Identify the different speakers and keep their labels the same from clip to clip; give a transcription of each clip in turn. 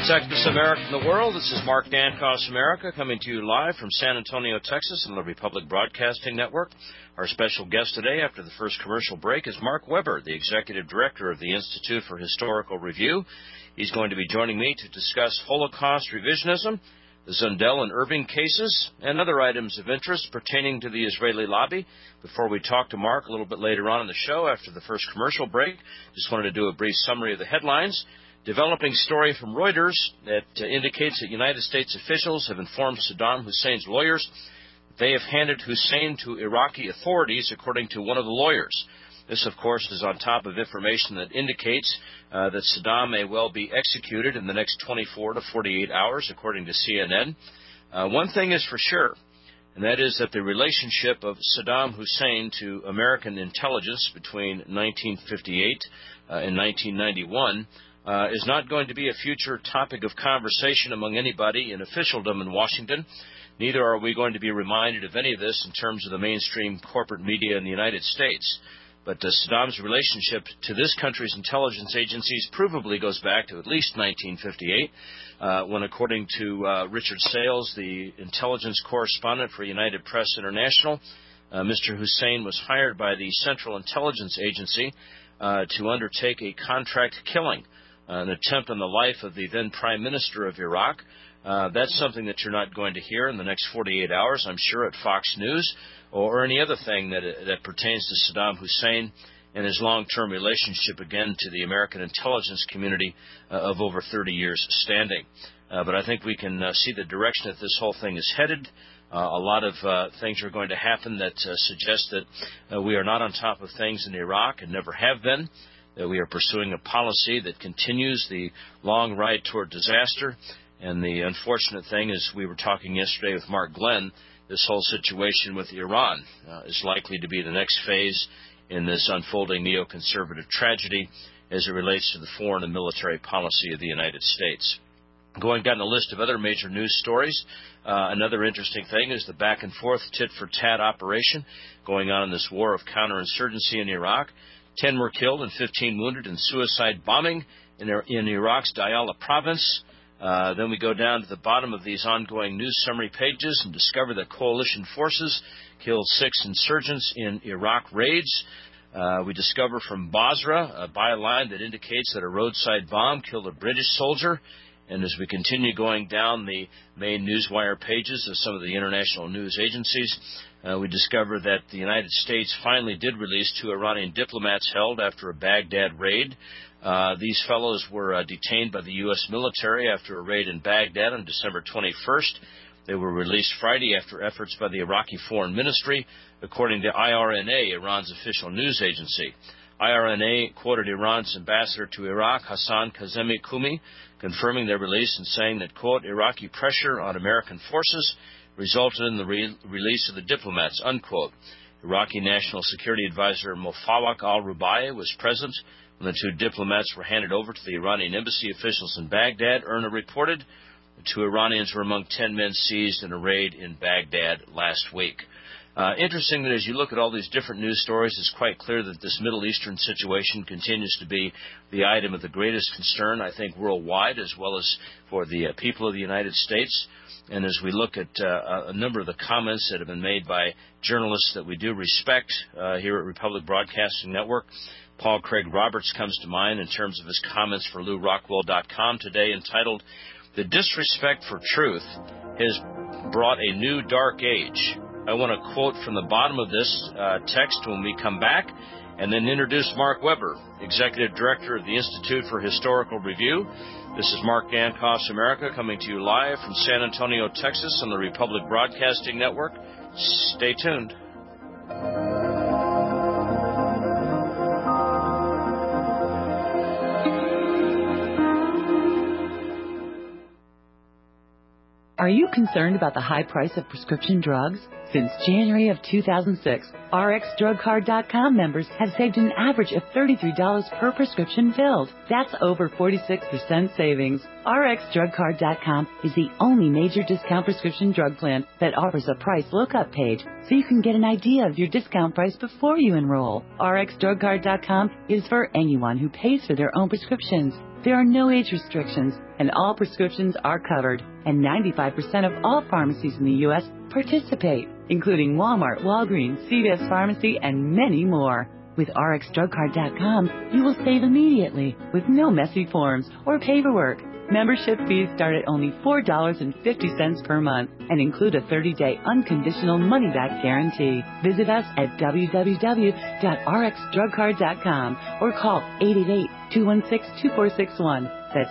Speaker 1: Texas, America, and the world. This is Mark Dancos, America, coming to you live from San Antonio, Texas, on the Republic Broadcasting Network. Our special guest today, after the first commercial break, is Mark Weber, the Executive Director of the Institute for Historical Review. He's going to be joining me to discuss Holocaust revisionism, the Zundel and Irving cases, and other items of interest pertaining to the Israeli lobby. Before we talk to Mark a little bit later on in the show, after the first commercial break, just wanted to do a brief summary of the headlines. Developing story from Reuters that indicates that United States officials have informed Saddam Hussein's lawyers that they have handed Hussein to Iraqi authorities, according to one of the lawyers. This, of course, is on top of information that indicates that Saddam may well be executed in the next 24 to 48 hours, according to CNN. One thing is for sure, and that is that the relationship of Saddam Hussein to American intelligence between 1958 and 1991 is not going to be a future topic of conversation among anybody in officialdom in Washington. Neither are we going to be reminded of any of this in terms of the mainstream corporate media in the United States. But Saddam's relationship to this country's intelligence agencies provably goes back to at least 1958, when, according to Richard Sales, the intelligence correspondent for United Press International, Mr. Hussein was hired by the Central Intelligence Agency to undertake a contract killing, an attempt on the life of the then Prime Minister of Iraq. That's something that you're not going to hear in the next 48 hours, I'm sure, at Fox News or any other thing that pertains to Saddam Hussein and his long-term relationship, again, to the American intelligence community of over 30 years standing. But I think we can see the direction that this whole thing is headed. A lot of things are going to happen that suggest that we are not on top of things in Iraq and never have been, that we are pursuing a policy that continues the long ride toward disaster. And the unfortunate thing is, we were talking yesterday with Mark Glenn, this whole situation with Iran is likely to be the next phase in this unfolding neoconservative tragedy as it relates to the foreign and military policy of the United States. Going down the list of other major news stories, another interesting thing is the back-and-forth tit-for-tat operation going on in this war of counterinsurgency in Iraq. 10 were killed and 15 wounded in suicide bombing in Iraq's Diyala province. Then we go down to the bottom of these ongoing news summary pages and discover that coalition forces killed 6 insurgents in Iraq raids. We discover from Basra a byline that indicates that a roadside bomb killed a British soldier. And as we continue going down the main newswire pages of some of the international news agencies, we discover that the United States finally did release 2 Iranian diplomats held after a Baghdad raid. These fellows were detained by the U.S. military after a raid in Baghdad on December 21st. They were released Friday after efforts by the Iraqi Foreign Ministry, according to IRNA, Iran's official news agency. IRNA quoted Iran's ambassador to Iraq, Hassan Kazemi Kumi, confirming their release and saying that, quote, Iraqi pressure on American forces resulted in the release of the diplomats, unquote. Iraqi National Security Advisor Mofawak al-Rubai was present when the 2 diplomats were handed over to the Iranian embassy officials in Baghdad. IRNA reported the 2 Iranians were among 10 men seized in a raid in Baghdad last week. Interesting that as you look at all these different news stories, it's quite clear that this Middle Eastern situation continues to be the item of the greatest concern, I think, worldwide, as well as for the people of the United States. And as we look at a number of the comments that have been made by journalists that we do respect here at Republic Broadcasting Network, Paul Craig Roberts comes to mind in terms of his comments for LouRockwell.com today, entitled, "The disrespect for truth has brought a new dark age." I want to quote from the bottom of this text when we come back, and then introduce Mark Weber, Executive Director of the Institute for Historical Review. This is Mark Dancos, America, coming to you live from San Antonio, Texas, on the Republic Broadcasting Network. Stay tuned.
Speaker 2: Are you concerned about the high price of prescription drugs? Since January of 2006, RxDrugCard.com members have saved an average of $33 per prescription filled. That's over 46% savings. RxDrugCard.com is the only major discount prescription drug plan that offers a price lookup page so you can get an idea of your discount price before you enroll. RxDrugCard.com is for anyone who pays for their own prescriptions. There are no age restrictions, and all prescriptions are covered, and 95% of all pharmacies in the U.S. participate, including Walmart, Walgreens, CVS Pharmacy, and many more. With RxDrugCard.com, you will save immediately with no messy forms or paperwork. Membership fees start at only $4.50 per month and include a 30-day unconditional money-back guarantee. Visit us at www.rxdrugcard.com or call 888-216-2461. That's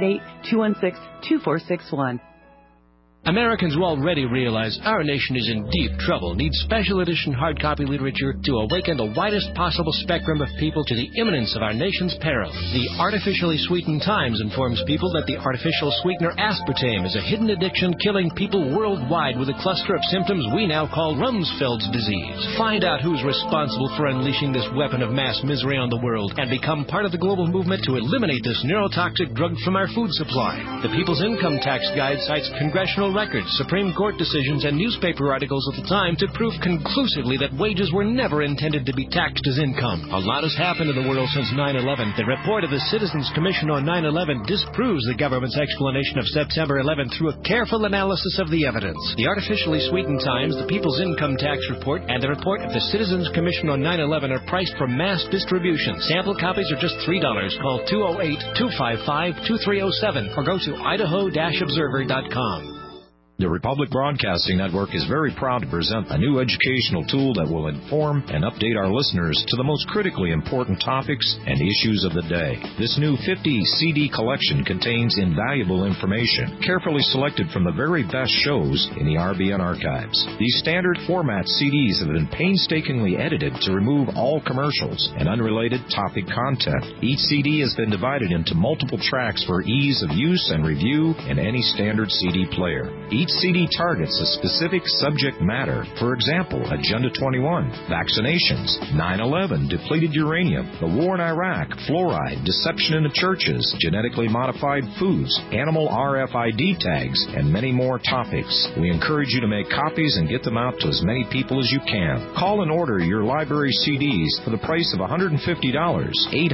Speaker 2: 888-216-2461.
Speaker 3: Americans will already realize our nation is in deep trouble, needs special edition hard copy literature to awaken the widest possible spectrum of people to the imminence of our nation's peril. The Artificially Sweetened Times informs people that the artificial sweetener aspartame is a hidden addiction killing people worldwide with a cluster of symptoms we now call Rumsfeld's disease. Find out who's responsible for unleashing this weapon of mass misery on the world and become part of the global movement to eliminate this neurotoxic drug from our food supply. The People's Income Tax Guide cites congressional records, Supreme Court decisions, and newspaper articles of the time to prove conclusively that wages were never intended to be taxed as income. A lot has happened in the world since 9/11. The report of the Citizens Commission on 9/11 disproves the government's explanation of September 11 through a careful analysis of the evidence. The Artificially Sweetened Times, the People's Income Tax Report, and the report of the Citizens Commission on 9/11 are priced for mass distribution. Sample copies are just $3. Call 208-255-2307 or go to idaho-observer.com.
Speaker 4: The Republic Broadcasting Network is very proud to present a new educational tool that will inform and update our listeners to the most critically important topics and issues of the day. This new 50 CD collection contains invaluable information, carefully selected from the very best shows in the RBN archives. These standard format CDs have been painstakingly edited to remove all commercials and unrelated topic content. Each CD has been divided into multiple tracks for ease of use and review in any standard CD player. Each CD targets a specific subject matter. For example, Agenda 21, vaccinations, 9/11, depleted uranium, the war in Iraq, fluoride, deception in the churches, genetically modified foods, animal RFID tags, and many more topics. We encourage you to make copies and get them out to as many people as you can. Call and order your library CDs for the price of $150,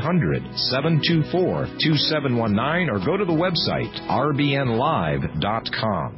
Speaker 4: 800-724-2719, or go to the website rbnlive.com.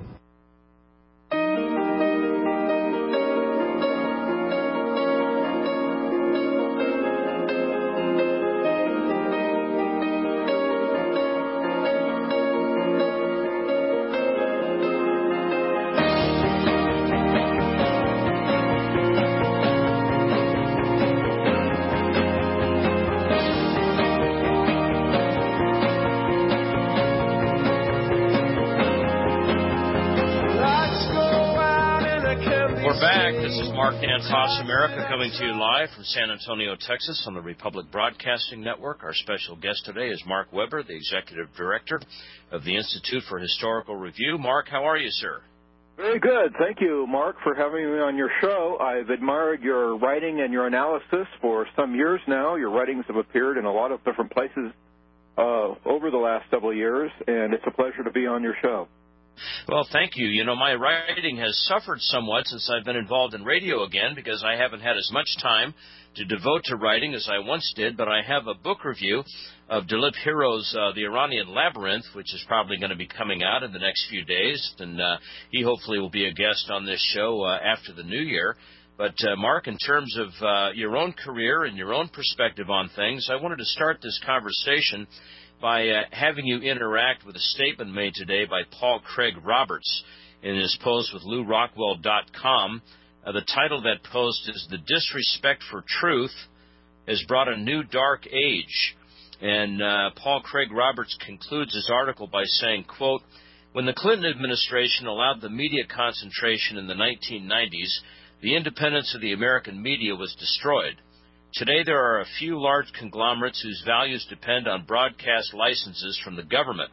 Speaker 1: Across America, coming to you live from San Antonio, Texas, on the Republic Broadcasting Network. Our special guest today is Mark Weber, the Executive Director of the Institute for Historical Review. Mark, how are you, sir?
Speaker 5: Very good. Thank you, Mark, for having me on your show. I've admired your writing and your analysis for some years now. Your writings have appeared in a lot of different places over the last several years, and it's a pleasure to be on your show.
Speaker 1: Well, thank you. You know, my writing has suffered somewhat since I've been involved in radio again because I haven't had as much time to devote to writing as I once did, but I have a book review of Dilip Hero's The Iranian Labyrinth, which is probably going to be coming out in the next few days, and he hopefully will be a guest on this show after the new year. But, Mark, in terms of your own career and your own perspective on things, I wanted to start this conversation by having you interact with a statement made today by Paul Craig Roberts in his post with LouRockwell.com. The title of that post is "The Disrespect for Truth Has Brought a New Dark Age." And Paul Craig Roberts concludes his article by saying, quote, "When the Clinton administration allowed the media concentration in the 1990s, the independence of the American media was destroyed. Today, there are a few large conglomerates whose values depend on broadcast licenses from the government.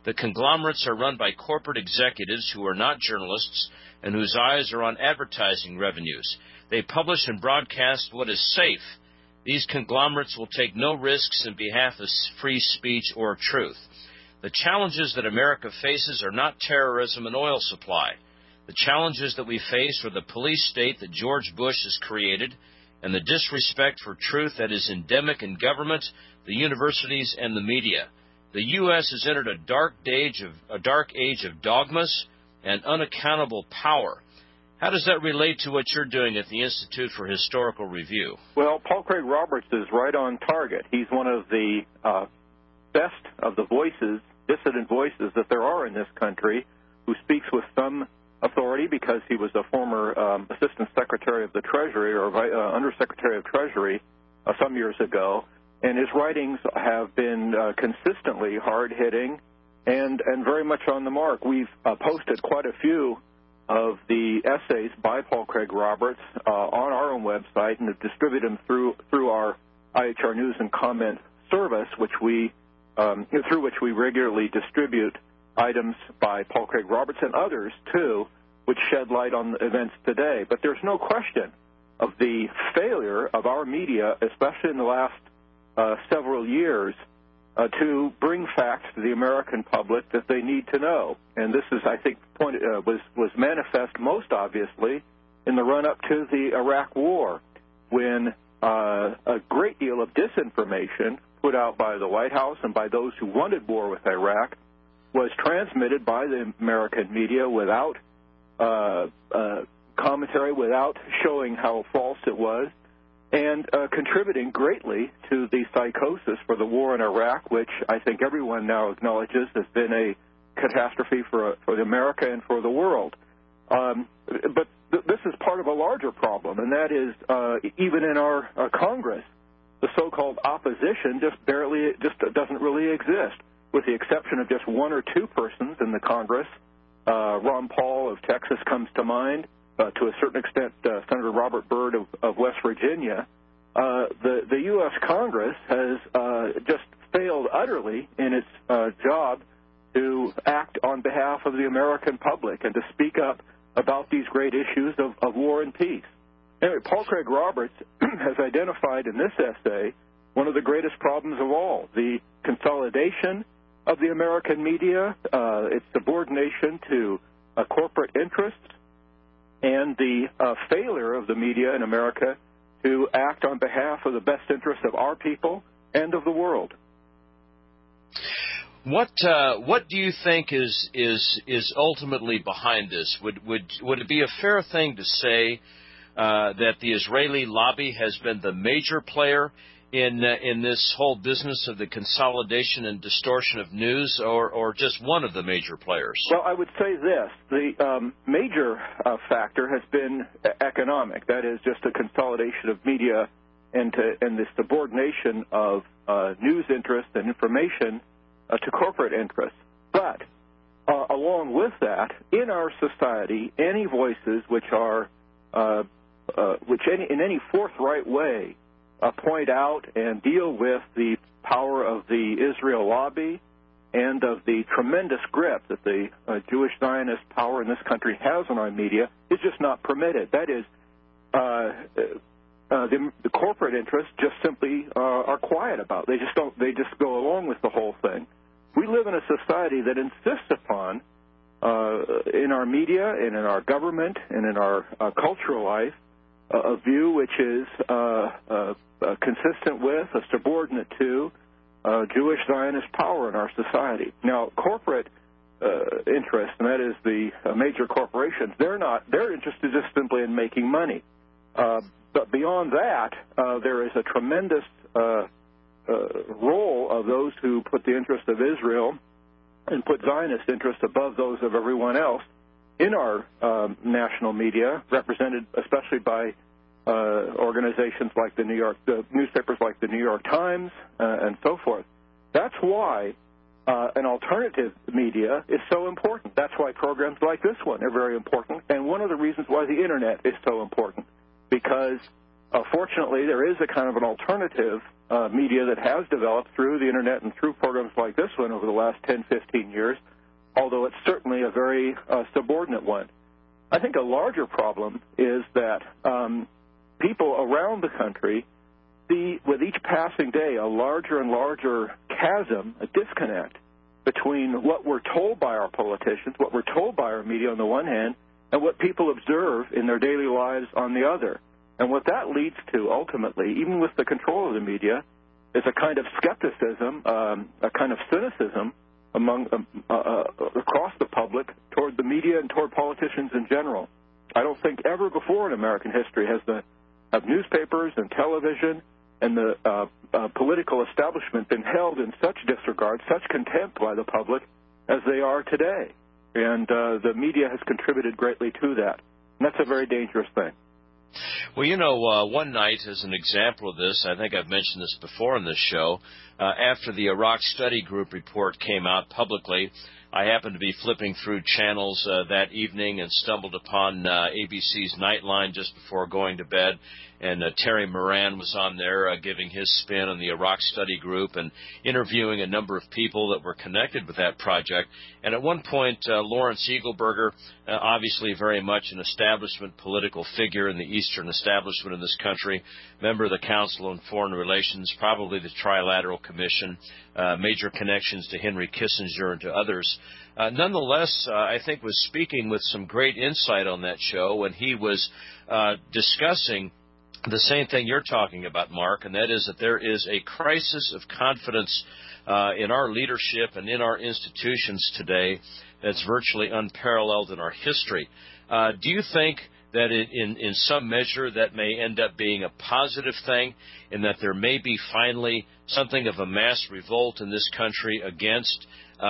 Speaker 1: The conglomerates are run by corporate executives who are not journalists and whose eyes are on advertising revenues. They publish and broadcast what is safe. These conglomerates will take no risks in behalf of free speech or truth. The challenges that America faces are not terrorism and oil supply. The challenges that we face are the police state that George Bush has created and the disrespect for truth that is endemic in government, the universities, and the media. The U.S. has entered a dark age of dogmas and unaccountable power. How does that relate to what you're doing at the Institute for Historical Review?
Speaker 5: Well, Paul Craig Roberts is right on target. He's one of the best of the voices, dissident voices that there are in this country, who speaks with some authority because he was a former Assistant Secretary of the Treasury or Undersecretary of Treasury some years ago, and his writings have been consistently hard-hitting and very much on the mark. We've posted quite a few of the essays by Paul Craig Roberts on our own website and have distributed them through our IHR News and Comment service, through which we regularly distribute items by Paul Craig Roberts and others, too, which shed light on the events today. But there's no question of the failure of our media, especially in the last several years, to bring facts to the American public that they need to know. And this is, I think, was manifest most obviously in the run-up to the Iraq War, when a great deal of disinformation put out by the White House and by those who wanted war with Iraq was transmitted by the American media without commentary, without showing how false it was, and contributing greatly to the psychosis for the war in Iraq, which I think everyone now acknowledges has been a catastrophe for America and for the world. But this is part of a larger problem, and that is even in our Congress, the so-called opposition just doesn't really exist, with the exception of just one or two persons in the Congress. Ron Paul of Texas comes to mind. To a certain extent, Senator Robert Byrd of West Virginia. The U.S. Congress has just failed utterly in its job to act on behalf of the American public and to speak up about these great issues of war and peace. Anyway, Paul Craig Roberts has identified in this essay one of the greatest problems of all, the consolidation of the American media, its subordination to corporate interests, and the failure of the media in America to act on behalf of the best interests of our people and of the world.
Speaker 1: What do you think is ultimately behind this? Would it be a fair thing to say that the Israeli lobby has been the major player in this whole business of the consolidation and distortion of news, or just one of the major players?
Speaker 5: Well, I would say this. The major factor has been economic. That is just a consolidation of media and the subordination of news interest and information to corporate interests. But along with that, in our society, any voices which are in any forthright way point out and deal with the power of the Israel lobby and of the tremendous grip that the Jewish Zionist power in this country has on our media is just not permitted. That is, the corporate interests just simply are quiet about it. They just go along with the whole thing. We live in a society that insists upon, in our media and in our government and in our cultural life, a view which is consistent with, subordinate to, Jewish Zionist power in our society. Now, corporate interests, and that is the major corporations, their interest is just simply in making money. But beyond that, there is a tremendous role of those who put the interest of Israel and put Zionist interests above those of everyone else in our national media, represented especially by organizations like the newspapers like the New York Times and so forth. That's why an alternative media is so important. That's why programs like this one are very important, and one of the reasons why the Internet is so important, because fortunately there is a kind of an alternative media that has developed through the Internet and through programs like this one over the last 10, 15 years, although it's certainly a very subordinate one. I think a larger problem is that people around the country see, with each passing day, a larger and larger chasm, a disconnect between what we're told by our politicians, what we're told by our media on the one hand, and what people observe in their daily lives on the other. And what that leads to, ultimately, even with the control of the media, is a kind of skepticism, a kind of cynicism among across the public toward the media and toward politicians in general. I don't think ever before in American history have newspapers and television and the political establishment been held in such disregard, such contempt by the public as they are today. And the media has contributed greatly to that. And that's a very dangerous thing.
Speaker 1: Well, you know, one night, as an example of this, I think I've mentioned this before on this show, after the Iraq Study Group report came out publicly, I happened to be flipping through channels that evening and stumbled upon ABC's Nightline just before going to bed, and Terry Moran was on there giving his spin on the Iraq Study Group and interviewing a number of people that were connected with that project. And at one point, Lawrence Eagleburger, obviously very much an establishment political figure in the Eastern establishment in this country, member of the Council on Foreign Relations, probably the Trilateral Commission, major connections to Henry Kissinger and to others, nonetheless, I think was speaking with some great insight on that show when he was discussing the same thing you're talking about, Mark, and that is that there is a crisis of confidence in our leadership and in our institutions today that's virtually unparalleled in our history. Do you think that in some measure that may end up being a positive thing, in that there may be finally something of a mass revolt in this country against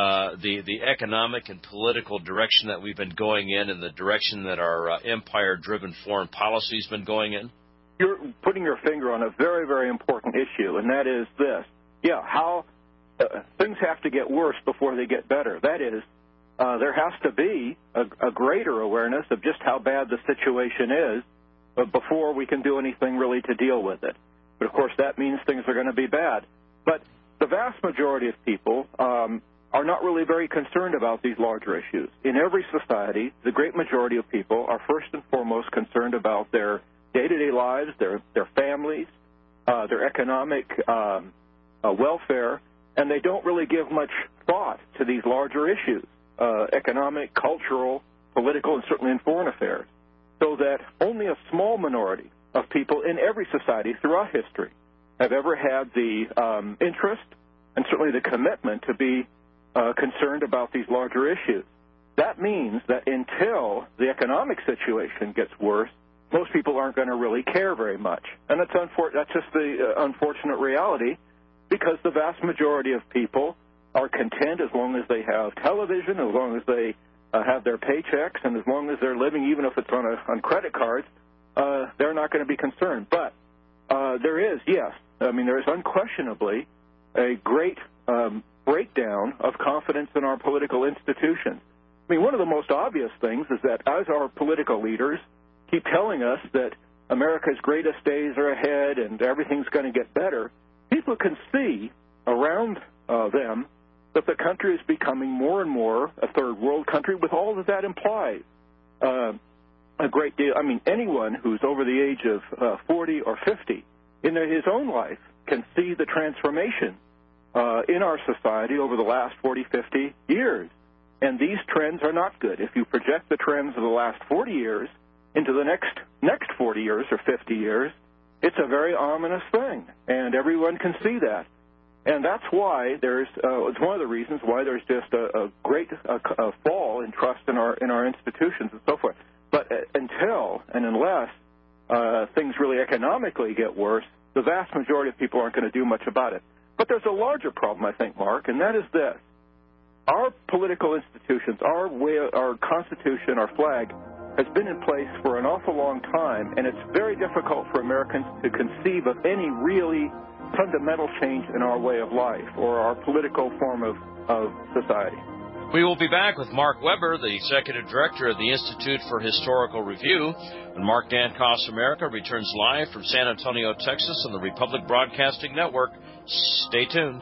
Speaker 1: the economic and political direction that we've been going in and the direction that our empire-driven foreign policy has been going in?
Speaker 5: You're putting your finger on a very, very important issue, and that is this. Yeah, how things have to get worse before they get better. That is, there has to be a greater awareness of just how bad the situation is before we can do anything really to deal with it. But, of course, that means things are going to be bad. But the vast majority of people are not really very concerned about these larger issues. In every society, the great majority of people are first and foremost concerned about their day-to-day lives, their families, their economic welfare, and they don't really give much thought to these larger issues, economic, cultural, political, and certainly in foreign affairs, so that only a small minority of people in every society throughout history have ever had the interest and certainly the commitment to be concerned about these larger issues. That means that until the economic situation gets worse, most people aren't going to really care very much. And that's just the unfortunate reality, because the vast majority of people are content as long as they have television, as long as they have their paychecks, and as long as they're living, even if it's on credit cards, they're not going to be concerned. But there is, yes, there is unquestionably a great breakdown of confidence in our political institutions. One of the most obvious things is that as our political leaders keep telling us that America's greatest days are ahead and everything's going to get better, people can see around them that the country is becoming more and more a third world country with all that implies. A great deal. Anyone who's over the age of 40 or 50 in his own life can see the transformation in our society over the last 40, 50 years. And these trends are not good. If you project the trends of the last 40 years into the next 40 years or 50 years, it's a very ominous thing, and everyone can see that. And that's why it's one of the reasons why there's just a great fall in trust in our institutions and so forth. But until and unless things really economically get worse, the vast majority of people aren't going to do much about it. But there's a larger problem, I think, Mark, and that is this. Our political institutions, our Constitution, our flag, has been in place for an awful long time, and it's very difficult for Americans to conceive of any really fundamental change in our way of life or our political form of society.
Speaker 1: We will be back with Mark Weber, the Executive Director of the Institute for Historical Review, when Mark Dankos America returns live from San Antonio, Texas on the Republic Broadcasting Network. Stay tuned.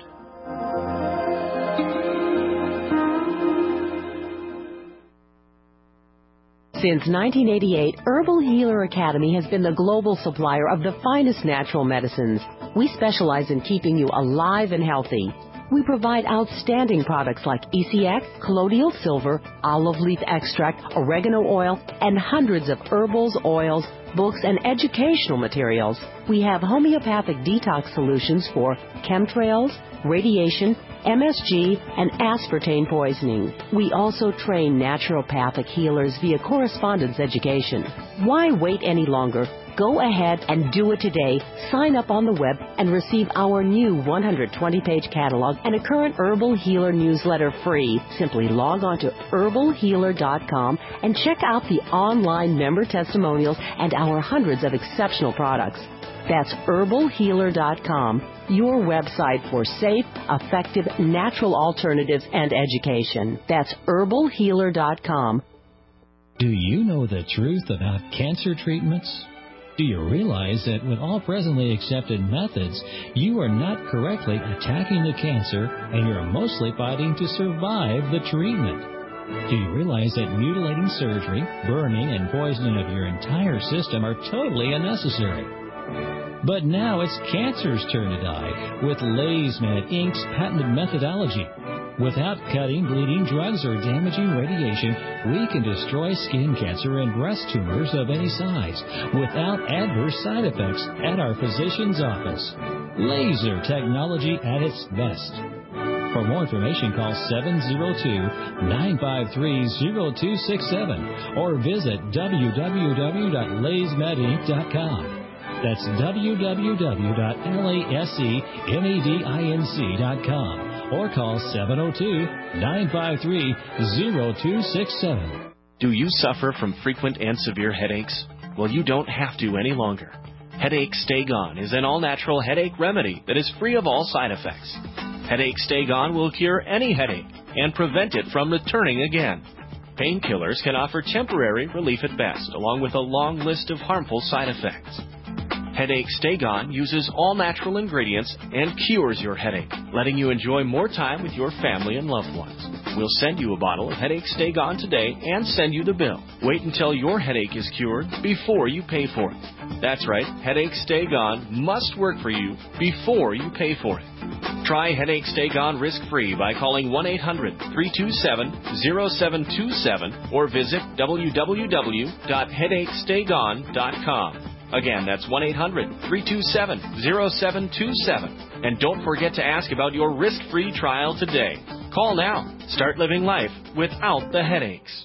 Speaker 6: Since 1988, Herbal Healer Academy has been the global supplier of the finest natural medicines. We specialize in keeping you alive and healthy. We provide outstanding products like ECX, colloidal silver, olive leaf extract, oregano oil, and hundreds of herbals, oils, books, and educational materials. We have homeopathic detox solutions for chemtrails, radiation, MSG, and aspartame poisoning. We also train naturopathic healers via correspondence education. Why wait any longer? Go ahead and do it today. Sign up on the web and receive our new 120-page catalog and a current Herbal Healer newsletter free. Simply log on to herbalhealer.com and check out the online member testimonials and our hundreds of exceptional products. That's herbalhealer.com, your website for safe, effective, natural alternatives and education. That's herbalhealer.com.
Speaker 7: Do you know the truth about cancer treatments? Do you realize that with all presently accepted methods, you are not correctly attacking the cancer and you're mostly fighting to survive the treatment? Do you realize that mutilating surgery, burning, and poisoning of your entire system are totally unnecessary? But now it's cancer's turn to die with LazyMed Inc.'s patented methodology. Without cutting, bleeding, drugs, or damaging radiation, we can destroy skin cancer and breast tumors of any size without adverse side effects at our physician's office. Laser technology at its best. For more information, call 702-953-0267 or visit www.lazymedinc.com. That's www.lasemedinc.com or call 702-953-0267.
Speaker 8: Do you suffer from frequent and severe headaches? Well, you don't have to any longer. Headache Stay Gone is an all-natural headache remedy that is free of all side effects. Headache Stay Gone will cure any headache and prevent it from returning again. Painkillers can offer temporary relief at best, along with a long list of harmful side effects. Headache Stay Gone uses all natural ingredients and cures your headache, letting you enjoy more time with your family and loved ones. We'll send you a bottle of Headache Stay Gone today and send you the bill. Wait until your headache is cured before you pay for it. That's right, Headache Stay Gone must work for you before you pay for it. Try Headache Stay Gone risk-free by calling 1-800-327-0727 or visit www.headachestaygone.com. Again, that's 1-800-327-0727. And don't forget to ask about your risk-free trial today. Call now. Start living life without the headaches.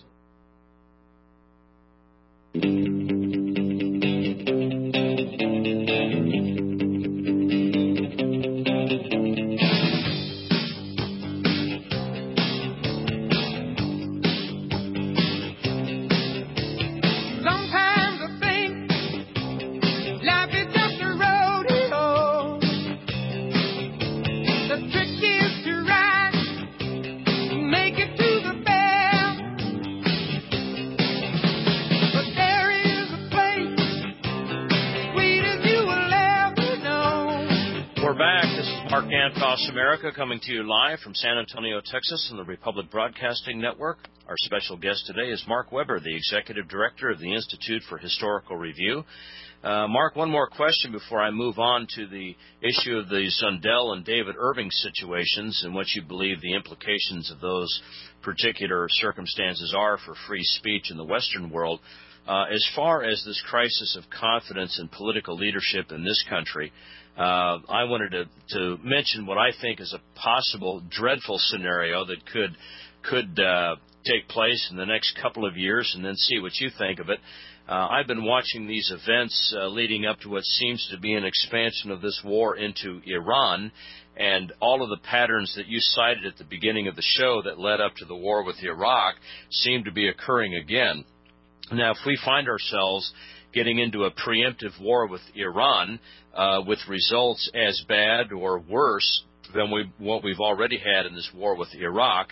Speaker 1: Mark Dankos America coming to you live from San Antonio, Texas on the Republic Broadcasting Network. Our special guest today is Mark Weber, the Executive Director of the Institute for Historical Review. Mark, one more question before I move on to the issue of the Zundel and David Irving situations and what you believe the implications of those particular circumstances are for free speech in the Western world. As far as this crisis of confidence in political leadership in this country, I wanted to mention what I think is a possible dreadful scenario that could take place in the next couple of years, and then see what you think of it. I've been watching these events leading up to what seems to be an expansion of this war into Iran, and all of the patterns that you cited at the beginning of the show that led up to the war with Iraq seem to be occurring again. Now, if we find ourselves getting into a preemptive war with Iran with results as bad or worse than what we've already had in this war with Iraq,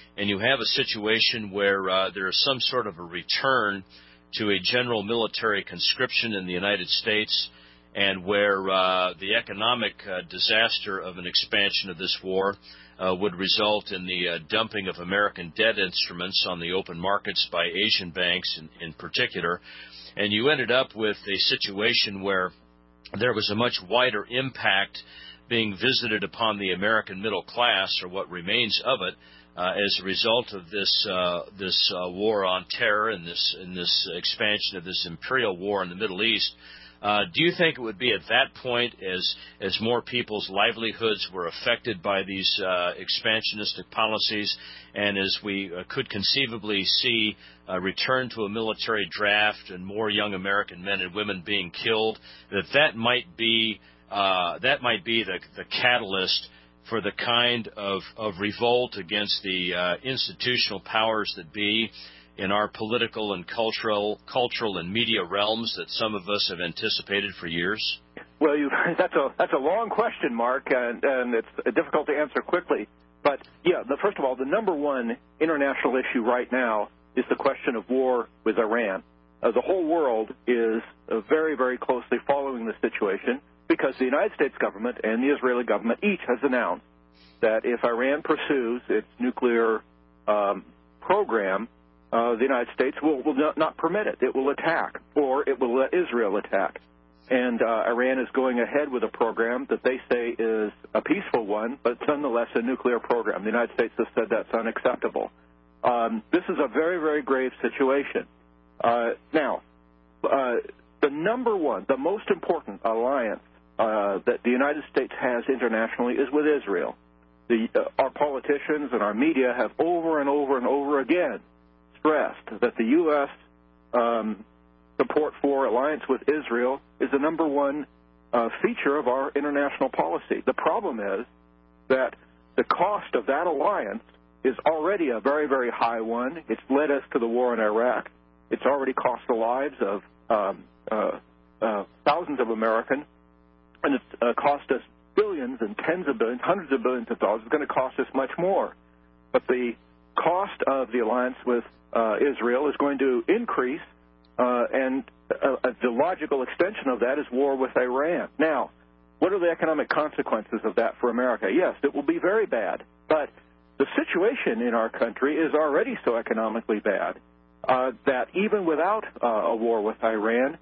Speaker 1: and you have a situation where there is some sort of a return to a general military conscription in the United States, and where the economic disaster of an expansion of this war would result in the dumping of American debt instruments on the open markets by Asian banks in particular, and you ended up with a situation where there was a much wider impact being visited upon the American middle class, or what remains of it, as a result of this war on terror and this expansion of this imperial war in the Middle East. Do you think it would be at that point, as more people's livelihoods were affected by these expansionistic policies, and as we could conceivably see a return to a military draft and more young American men and women being killed, that might be the catalyst for the kind of revolt against the institutional powers that be in our political and cultural and media realms that some of us have anticipated for years?
Speaker 5: Well, that's a long question, Mark, and it's difficult to answer quickly. But yeah, first of all, the number one international issue right now is the question of war with Iran. The whole world is very, very closely following the situation, because the United States government and the Israeli government each has announced that if Iran pursues its nuclear program, the United States will not permit it. It will attack, or it will let Israel attack. And Iran is going ahead with a program that they say is a peaceful one, but it's nonetheless a nuclear program. The United States has said that's unacceptable. This is a very, very grave situation. Now, the number one, the most important alliance that the United States has internationally is with Israel. Our politicians and our media have over and over and over again stressed that the U.S. Support for alliance with Israel is the number one feature of our international policy. The problem is that the cost of that alliance is already a very, very high one. It's led us to the war in Iraq. It's already cost the lives of thousands of Americans, and it's cost us billions and tens of billions, hundreds of billions of dollars. It's going to cost us much more. But the cost of the alliance with Israel is going to increase, and the logical extension of that is war with Iran. Now, what are the economic consequences of that for America? Yes, it will be very bad, but the situation in our country is already so economically bad that even without a war with Iran,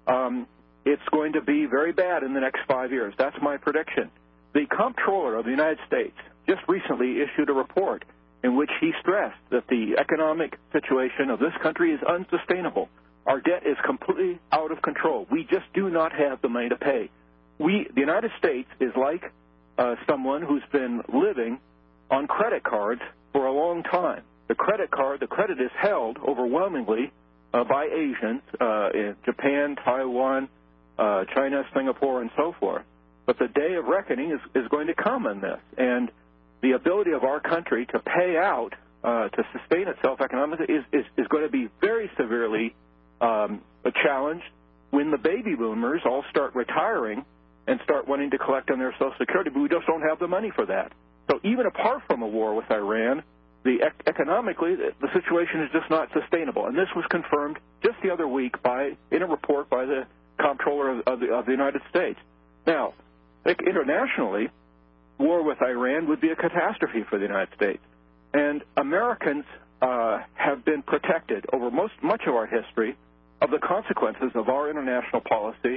Speaker 5: it's going to be very bad in the next 5 years. That's my prediction. The Comptroller of the United States just recently issued a report in which he stressed that the economic situation of this country is unsustainable. Our debt is completely out of control. We just do not have the money to pay. The United States is like someone who's been living on credit cards for a long time. The credit is held overwhelmingly by Asians in Japan, Taiwan, China, Singapore, and so forth. But the day of reckoning is going to come in this. And the ability of our country to pay out, to sustain itself economically, is going to be very severely challenged when the baby boomers all start retiring and start wanting to collect on their Social Security, but we just don't have the money for that. So even apart from a war with Iran, economically, the situation is just not sustainable. And this was confirmed just the other week in a report by the Comptroller of the United States. Now, internationally, war with Iran would be a catastrophe for the United States. And Americans have been protected over much of our history of the consequences of our international policy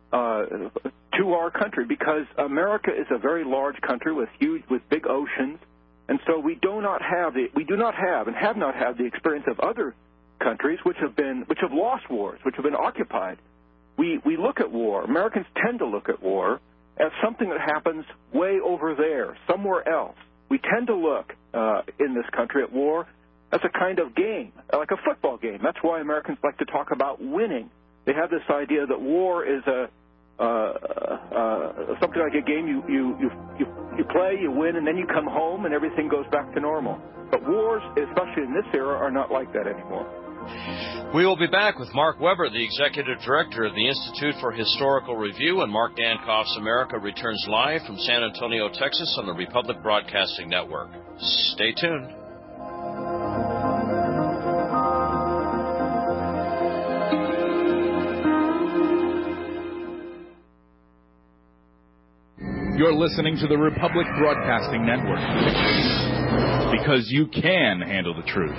Speaker 5: to our country, because America is a very large country with big oceans, and so we do not have and have not had the experience of other countries which have lost wars, which have been occupied. We look at war. Americans tend to look at war as something that happens way over there, somewhere else. We tend to look in this country at war as a kind of game, like a football game. That's why Americans like to talk about winning. They have this idea that war is something like a game you play, you win, and then you come home and everything goes back to normal. But wars, especially in this era, are not like that anymore.
Speaker 1: We will be back with Mark Weber, the Executive Director of the Institute for Historical Review, and Mark Dankoff's America returns live from San Antonio, Texas on the Republic Broadcasting Network. Stay tuned.
Speaker 9: You're listening to the Republic Broadcasting Network. Because you can handle the truth.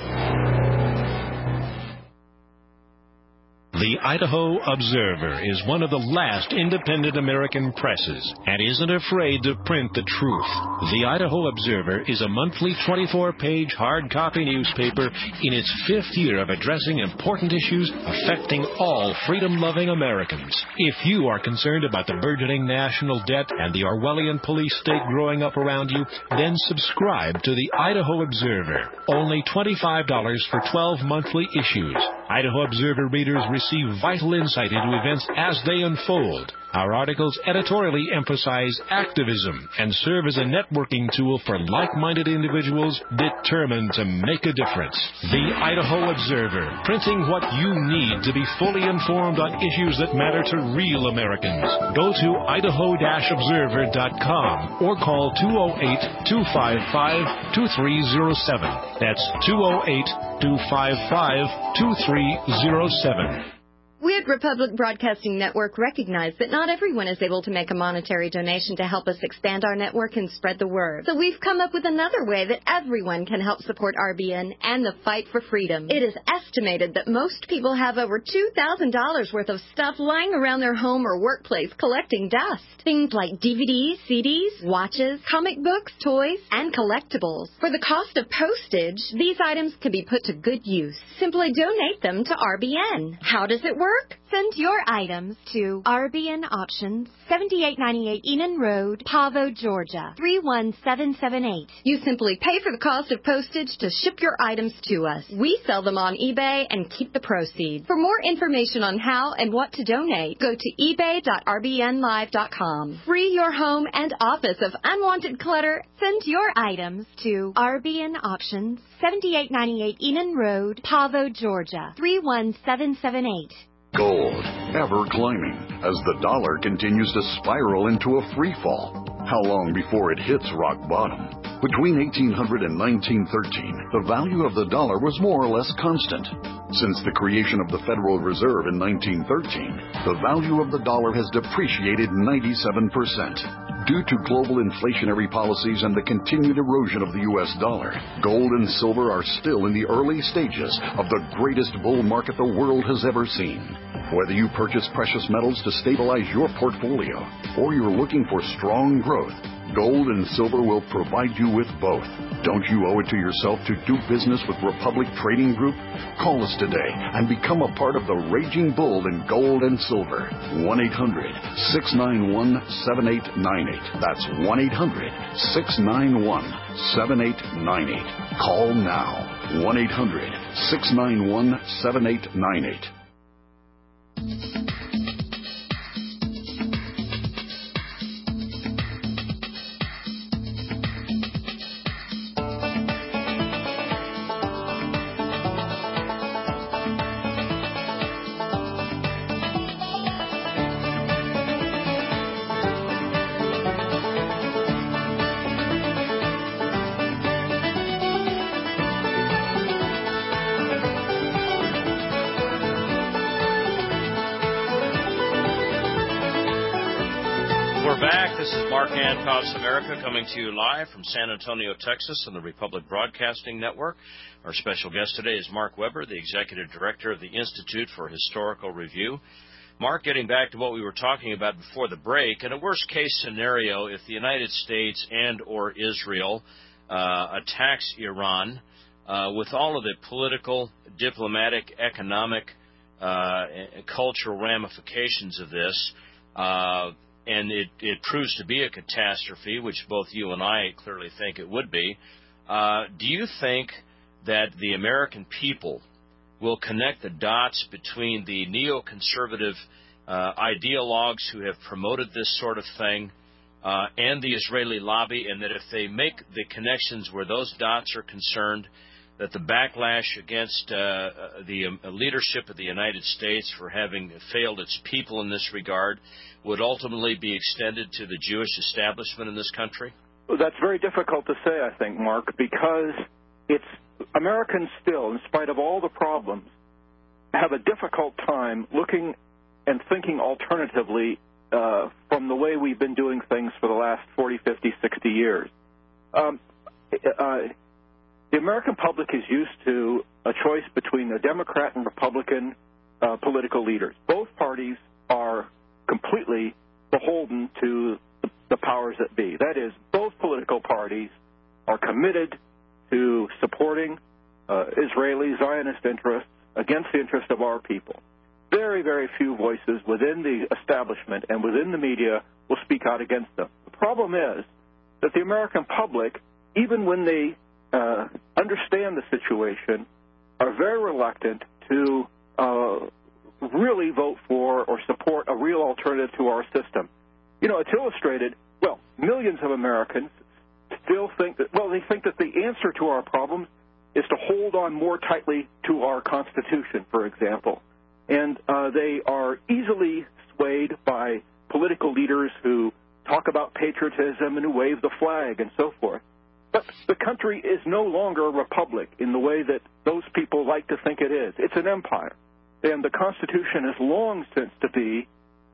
Speaker 3: The Idaho Observer is one of the last independent American presses and isn't afraid to print the truth. The Idaho Observer is a monthly 24-page hard copy newspaper in its 5th year of addressing important issues affecting all freedom-loving Americans. If you are concerned about the burgeoning national debt and the Orwellian police state growing up around you, then subscribe to the Idaho Observer. Only $25 for 12 monthly issues. Idaho Observer readers receive vital insight into events as they unfold. Our articles editorially emphasize activism and serve as a networking tool for like-minded individuals determined to make a difference. The Idaho Observer, printing what you need to be fully informed on issues that matter to real Americans. Go to idaho-observer.com or call 208-255-2307. That's 208-255-2307.
Speaker 10: We at Republic Broadcasting Network recognize that not everyone is able to make a monetary donation to help us expand our network and spread the word. So we've come up with another way that everyone can help support RBN and the fight for freedom. It is estimated that most people have over $2,000 worth of stuff lying around their home or workplace collecting dust. Things like DVDs, CDs, watches, comic books, toys, and collectibles. For the cost of postage, these items can be put to good use. Simply donate them to RBN. How does it work? Send your items to RBN Options, 7898 Enon Road, Pavo, Georgia, 31778. You simply pay for the cost of postage to ship your items to us. We sell them on eBay and keep the proceeds. For more information on how and what to donate, go to ebay.rbnlive.com. Free your home and office of unwanted clutter. Send your items to RBN Options, 7898 Enon Road, Pavo, Georgia, 31778.
Speaker 11: Gold, ever climbing, as the dollar continues to spiral into a free fall. How long before it hits rock bottom? Between 1800 and 1913, the value of the dollar was more or less constant. Since the creation of the Federal Reserve in 1913, the value of the dollar has depreciated 97%. Due to global inflationary policies and the continued erosion of the U.S. dollar, gold and silver are still in the early stages of the greatest bull market the world has ever seen. Whether you purchase precious metals to stabilize your portfolio or you're looking for strong growth, gold and silver will provide you with both. Don't you owe it to yourself to do business with Republic Trading Group? Call us today and become a part of the raging bull in gold and silver. 1-800-691-7898. That's 1-800-691-7898. Call now. 1-800-691-7898.
Speaker 1: America, coming to you live from San Antonio, Texas, on the Republic Broadcasting Network. Our special guest today is Mark Weber, the Executive Director of the Institute for Historical Review. Mark, getting back to what we were talking about before the break, in a worst-case scenario, if the United States and or Israel attacks Iran, with all of the political, diplomatic, economic, cultural ramifications of this, and it proves to be a catastrophe, which both you and I clearly think it would be, do you think that the American people will connect the dots between the neoconservative ideologues who have promoted this sort of thing and the Israeli lobby, and that if they make the connections where those dots are concerned, that the backlash against the leadership of the United States for having failed its people in this regard would ultimately be extended to the Jewish establishment in this country?
Speaker 5: Well, that's very difficult to say, I think, Mark, because it's Americans still, in spite of all the problems, have a difficult time looking and thinking alternatively from from the way we've been doing things for the last 40, 50, 60 years. The American public is used to a choice between a Democrat and Republican political leaders. Both parties are completely beholden to the powers that be. That is, both political parties are committed to supporting Israeli Zionist interests against the interest of our people. Very, very few voices within the establishment and within the media will speak out against them. The problem is that the American public, even when they understand the situation, are very reluctant to really vote for or support a real alternative to our system. You know, it's illustrated, well, millions of Americans still think that, well, they think that the answer to our problems is to hold on more tightly to our Constitution, for example. And they are easily swayed by political leaders who talk about patriotism and who wave the flag and so forth. But the country is no longer a republic in the way that those people like to think it is. It's an empire. And the Constitution has long since to be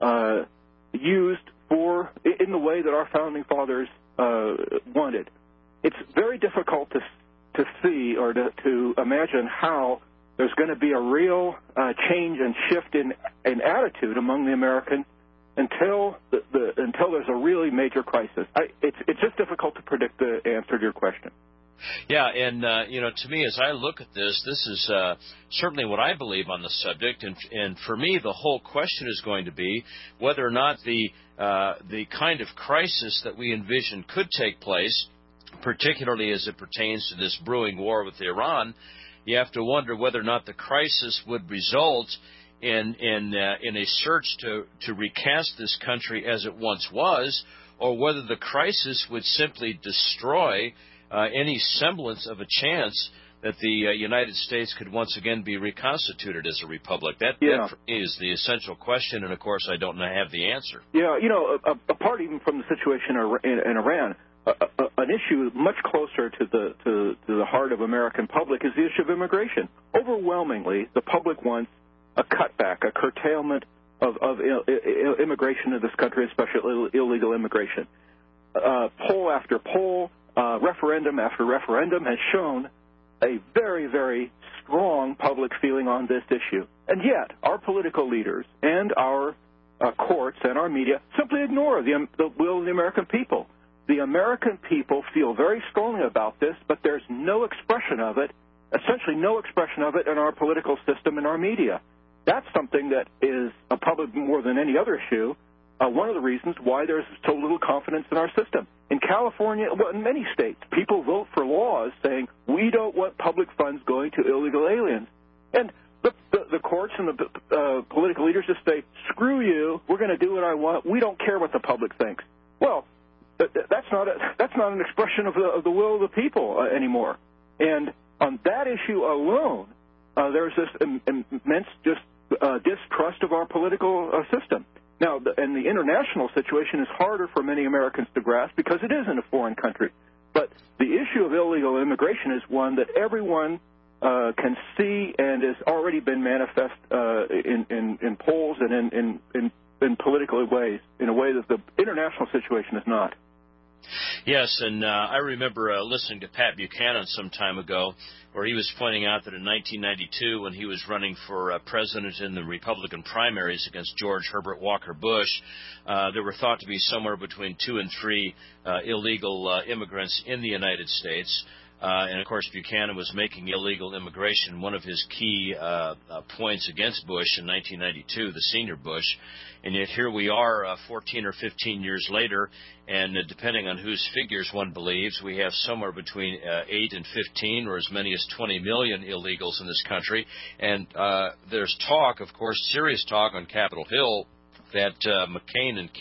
Speaker 5: used in the way that our founding fathers wanted. It's very difficult to see or to imagine how there's going to be a real change and shift in attitude among the Americans until there's a really major crisis. It's just difficult to predict the answer to your question.
Speaker 1: Yeah, and to me, as I look at this is certainly what I believe on the subject, and for me, the whole question is going to be whether or not the kind of crisis that we envision could take place, particularly as it pertains to this brewing war with Iran. You have to wonder whether or not the crisis would result in a search to recast this country as it once was, or whether the crisis would simply destroy any semblance of a chance that the United States could once again be reconstituted as a republic. That for me is the essential question, and of course I don't have the answer.
Speaker 5: Yeah, apart even from the situation in Iran, an issue much closer to the heart of American public is the issue of immigration. Overwhelmingly, the public wants a cutback, a curtailment of immigration to this country, especially illegal immigration. Poll after poll, referendum after referendum has shown a very, very strong public feeling on this issue. And yet, our political leaders and our courts and our media simply ignore the will of the American people. The American people feel very strongly about this, but there's no expression of it, essentially no expression of it in our political system and our media. That's something that is probably more than any other issue, one of the reasons why there's so little confidence in our system. In California, well, in many states, people vote for laws saying, we don't want public funds going to illegal aliens. And the courts and the political leaders just say, screw you, we're going to do what I want, we don't care what the public thinks. Well, that's not an expression of the will of the people anymore. And on that issue alone, there's this immense distrust of our political system. Now, and the international situation is harder for many Americans to grasp because it is in a foreign country. But the issue of illegal immigration is one that everyone can see and has already been manifest in polls and in political ways, in a way that the international situation is not.
Speaker 1: Yes, and I remember listening to Pat Buchanan some time ago, where he was pointing out that in 1992, when he was running for president in the Republican primaries against George Herbert Walker Bush, there were thought to be somewhere between 2 and 3 illegal immigrants in the United States. And, of course, Buchanan was making illegal immigration one of his key points against Bush in 1992, the senior Bush. And yet here we are 14 or 15 years later, and depending on whose figures one believes, we have somewhere between 8 and 15 or as many as 20 million illegals in this country. And there's talk, of course, serious talk on Capitol Hill that McCain and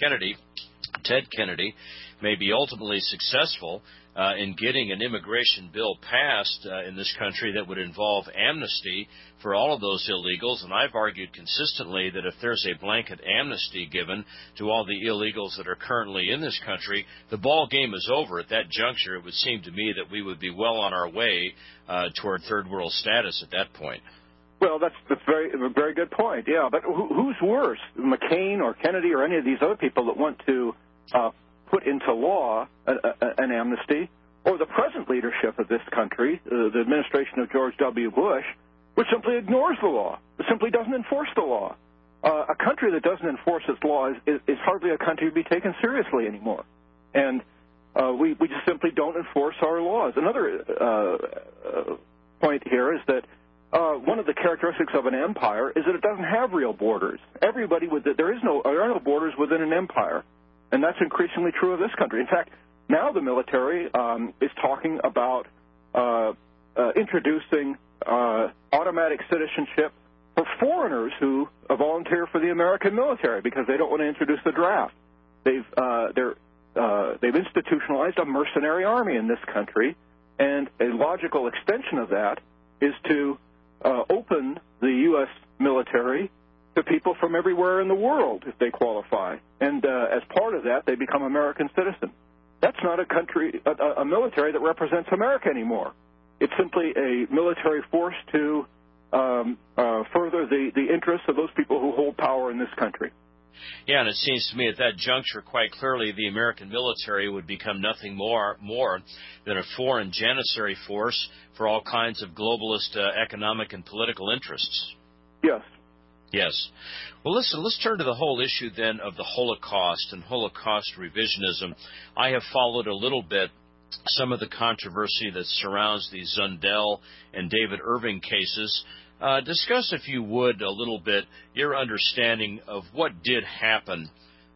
Speaker 1: Ted Kennedy, may be ultimately successful in getting an immigration bill passed in this country that would involve amnesty for all of those illegals. And I've argued consistently that if there's a blanket amnesty given to all the illegals that are currently in this country, the ball game is over. At that juncture, it would seem to me that we would be well on our way toward third world status at that point.
Speaker 5: Well, that's a very good point. Yeah, but who's worse, McCain or Kennedy or any of these other people that want to put into law an amnesty, or the present leadership of this country, the administration of George W. Bush, which simply ignores the law, simply doesn't enforce the law? A country that doesn't enforce its laws is hardly a country to be taken seriously anymore. And we just simply don't enforce our laws. Another point here is that one of the characteristics of an empire is that it doesn't have real borders. There are no borders within an empire, and that's increasingly true of this country. In fact, now the military is talking about introducing automatic citizenship for foreigners who volunteer for the American military because they don't want to introduce the draft. They've institutionalized a mercenary army in this country, and a logical extension of that is to open the U.S. military to people from everywhere in the world if they qualify. And as part of that, they become American citizens. That's not a military that represents America anymore. It's simply a military force to further the interests of those people who hold power in this country.
Speaker 1: Yeah, and it seems to me at that juncture, quite clearly, the American military would become nothing more than a foreign janissary force for all kinds of globalist economic and political interests.
Speaker 5: Yes.
Speaker 1: Yes. Well, listen, let's turn to the whole issue then of the Holocaust and Holocaust revisionism. I have followed a little bit some of the controversy that surrounds the Zundel and David Irving cases. Discuss, if you would, a little bit your understanding of what did happen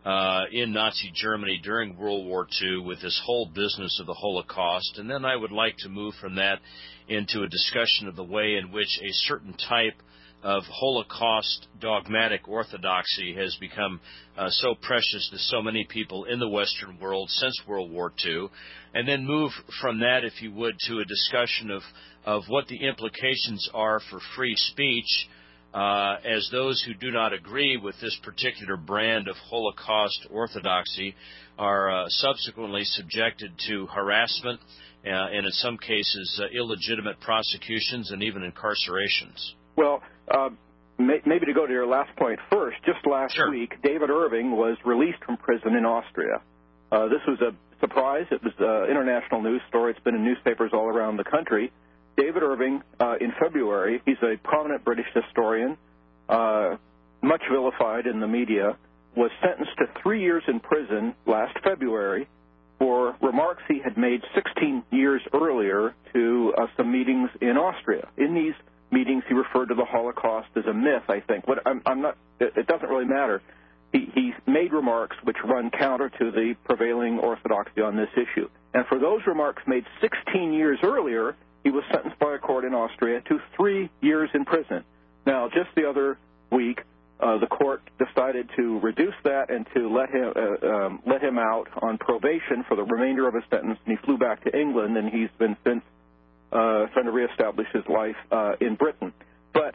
Speaker 1: in Nazi Germany during World War II with this whole business of the Holocaust. And then I would like to move from that into a discussion of the way in which a certain type of Holocaust dogmatic orthodoxy has become so precious to so many people in the Western world since World War II, and then move from that, if you would, to a discussion of what the implications are for free speech as those who do not agree with this particular brand of Holocaust orthodoxy are subsequently subjected to harassment and in some cases illegitimate prosecutions and even incarcerations.
Speaker 5: Well, maybe to go to your last point first, just last week, David Irving was released from prison in Austria. This was a surprise. It was an international news story. It's been in newspapers all around the country. David Irving, in February, he's a prominent British historian, much vilified in the media, was sentenced to 3 years in prison last February for remarks he had made 16 years earlier to some meetings in Austria. In these meetings, he referred to the Holocaust as a myth, I think. It doesn't really matter. He made remarks which run counter to the prevailing orthodoxy on this issue. And for those remarks made 16 years earlier, he was sentenced by a court in Austria to 3 years in prison. Now, just the other week, the court decided to reduce that and to let him out on probation for the remainder of his sentence, and he flew back to England, and he's been since trying to reestablish his life in Britain. But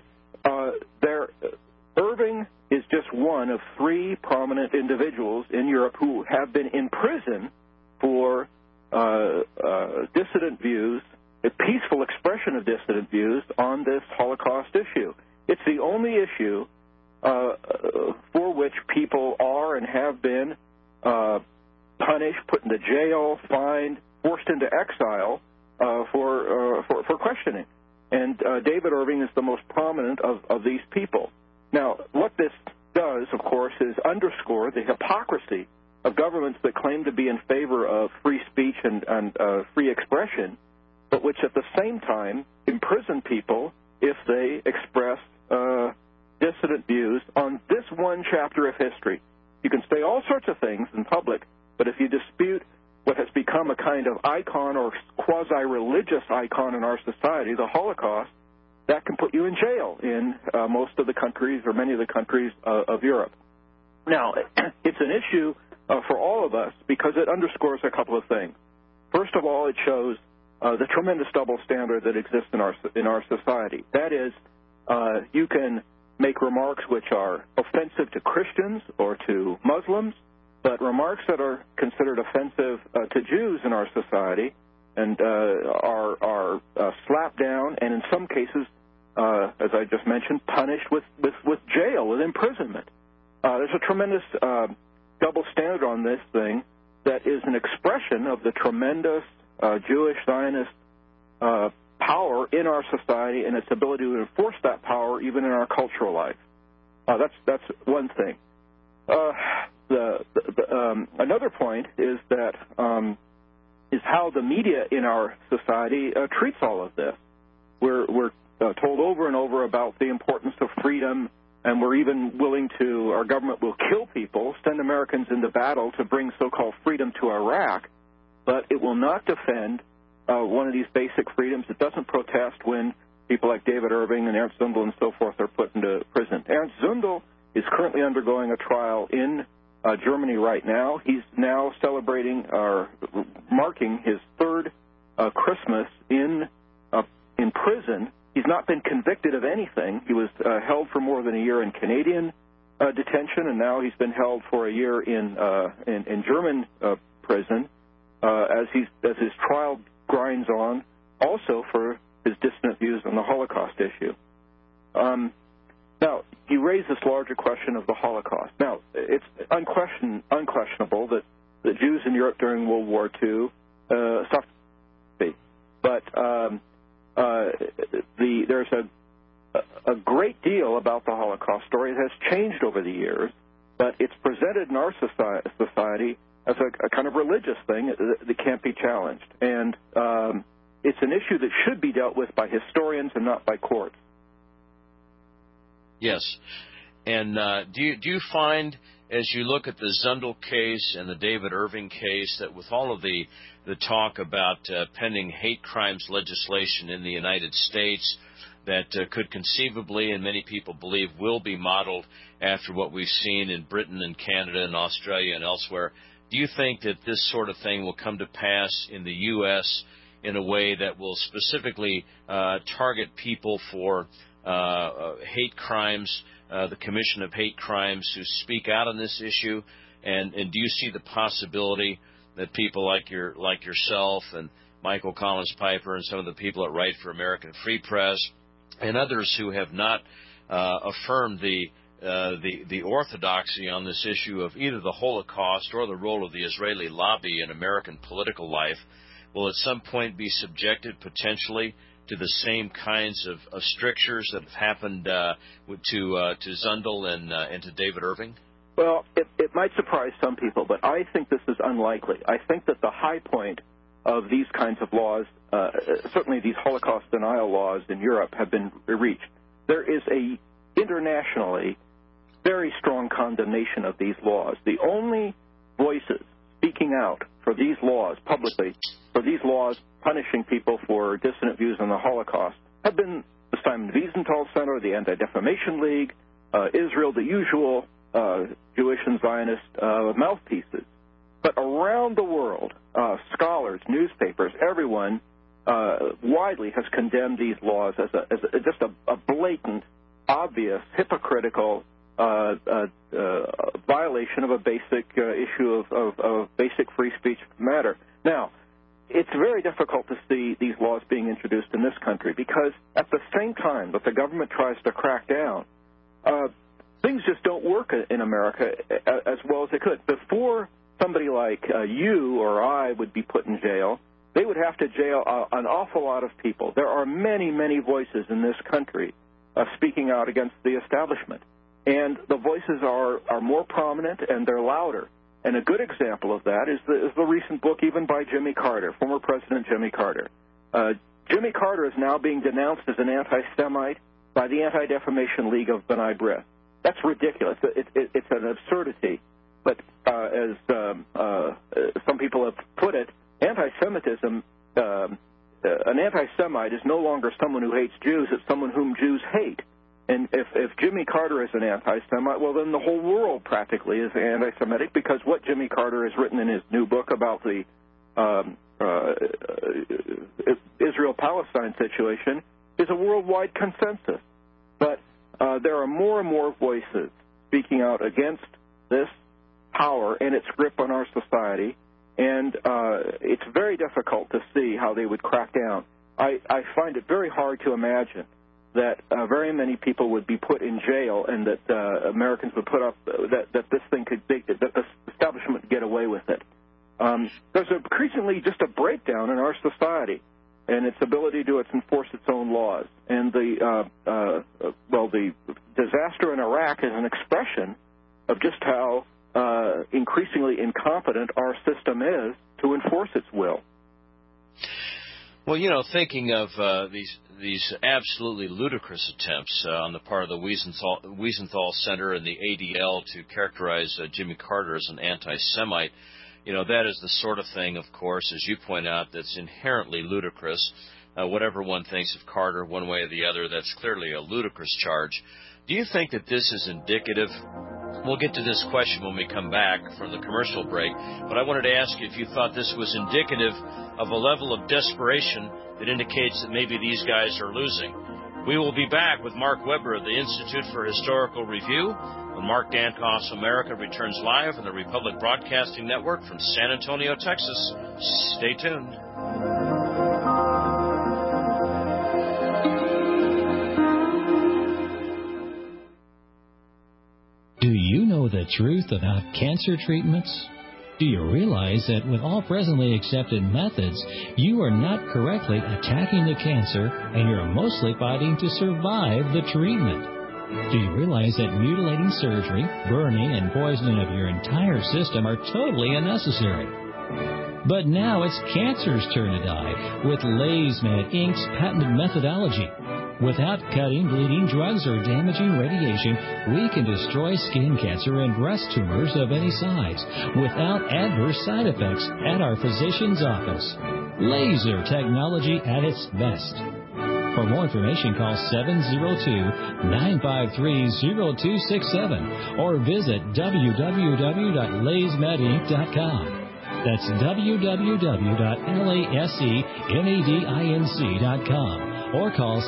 Speaker 5: Irving is just one of 3 prominent individuals in Europe who have been in prison for dissident views, a peaceful expression of dissident views on this Holocaust issue. It's the only issue for which people are and have been punished, put into jail, fined, forced into exile for questioning. And David Irving is the most prominent of these people. Now, what this does, of course, is underscore the hypocrisy of governments that claim to be in favor of free speech and free expression, but which at the same time imprison people if they express dissident views on this one chapter of history. You can say all sorts of things in public, but if you dispute what has become a kind of icon or quasi-religious icon in our society, the Holocaust, that can put you in jail in most of the countries or many of the countries of Europe. Now, it's an issue for all of us because it underscores a couple of things. First of all, it shows the tremendous double standard that exists in our society. That is, you can make remarks which are offensive to Christians or to Muslims, but remarks that are considered offensive to Jews in our society and are slapped down and in some cases as I just mentioned, punished with jail, with imprisonment. There's a tremendous double standard on this thing that is an expression of the tremendous Jewish Zionist power in our society and its ability to enforce that power even in our cultural life. That's one thing. Another point is that is how the media in our society treats all of this. We're told over and over about the importance of freedom, and we're even willing to, our government will kill people, send Americans into battle to bring so-called freedom to Iraq, but it will not defend one of these basic freedoms. It doesn't protest when people like David Irving and Ernst Zundel and so forth are put into prison. Ernst Zundel is currently undergoing a trial in Germany right now. He's now celebrating or marking his third Christmas in prison. He's not been convicted of anything. He was held for more than a year in Canadian detention, and now he's been held for a year in German prison as his trial grinds on, also for his dissonant views on the Holocaust issue. Now, you raise this larger question of the Holocaust. Now, it's unquestionable that the Jews in Europe during World War II suffered, but there's a great deal about the Holocaust story. It has changed over the years, but it's presented in our society as a kind of religious thing that can't be challenged. And it's an issue that should be dealt with by historians and not by courts.
Speaker 1: Yes. And do you find, as you look at the Zundel case and the David Irving case, that with all of the talk about pending hate crimes legislation in the United States that could conceivably, and many people believe will be modeled after what we've seen in Britain and Canada and Australia and elsewhere, do you think that this sort of thing will come to pass in the U.S. in a way that will specifically target people for hate crimes, the commission of hate crimes who speak out on this issue? And do you see the possibility that people like yourself and Michael Collins Piper and some of the people that write for American Free Press and others who have not affirmed the orthodoxy on this issue of either the Holocaust or the role of the Israeli lobby in American political life will at some point be subjected potentially to the same kinds of strictures that have happened to Zundel and to David Irving?
Speaker 5: Well, it might surprise some people, but I think this is unlikely. I think that the high point of these kinds of laws, certainly these Holocaust denial laws in Europe, have been reached. There is a internationally very strong condemnation of these laws. The only voices speaking out for these laws publicly, for these laws punishing people for dissonant views on the Holocaust, have been the Simon Wiesenthal Center, the Anti-Defamation League, Israel, the usual Jewish and Zionist mouthpieces. But around the world, scholars, newspapers, everyone widely has condemned these laws as just a blatant, obvious, hypocritical violation of a basic issue of basic free speech matter. Now, it's very difficult to see these laws being introduced in this country because at the same time that the government tries to crack down, things just don't work in America as well as they could. Before somebody like you or I would be put in jail, they would have to jail an awful lot of people. There are many, many voices in this country speaking out against the establishment. And the voices are more prominent and they're louder. And a good example of that is the recent book even by Jimmy Carter, former President Jimmy Carter. Jimmy Carter is now being denounced as an anti-Semite by the Anti-Defamation League of B'nai B'rith. That's ridiculous. It's an absurdity. But as some people have put it, anti-Semitism, an anti-Semite is no longer someone who hates Jews. It's someone whom Jews hate. And if Jimmy Carter is an anti-Semite, well, then the whole world practically is anti-Semitic because what Jimmy Carter has written in his new book about the Israel-Palestine situation is a worldwide consensus. But there are more and more voices speaking out against this power and its grip on our society, and it's very difficult to see how they would crack down. I find it very hard to imagine that very many people would be put in jail, and that Americans would put up that this thing that the establishment would get away with it. There's increasingly just a breakdown in our society and its ability to enforce its own laws. And the disaster in Iraq is an expression of just how increasingly incompetent our system is to enforce its will.
Speaker 1: Well, thinking of these absolutely ludicrous attempts on the part of the Wiesenthal Center and the ADL to characterize Jimmy Carter as an anti-Semite, that is the sort of thing, of course, as you point out, that's inherently ludicrous. Whatever one thinks of Carter one way or the other, that's clearly a ludicrous charge. Do you think that this is indicative? We'll get to this question when we come back from the commercial break, but I wanted to ask you if you thought this was indicative of a level of desperation that indicates that maybe these guys are losing. We will be back with Mark Weber of the Institute for Historical Review when Mark Dankoff's America returns live on the Republic Broadcasting Network from San Antonio, Texas. Stay tuned.
Speaker 7: Do you know the truth about cancer treatments? Do you realize that with all presently accepted methods, you are not correctly attacking the cancer and you're mostly fighting to survive the treatment? Do you realize that mutilating surgery, burning, and poisoning of your entire system are totally unnecessary? But now it's cancer's turn to die with LaysMed Inc.'s patented methodology. Without cutting, bleeding, drugs, or damaging radiation, we can destroy skin cancer and breast tumors of any size without adverse side effects at our physician's office. Laser technology at its best. For more information, call 702-953-0267 or visit www.laysmedinc.com. That's www.laysmedinc.com. or call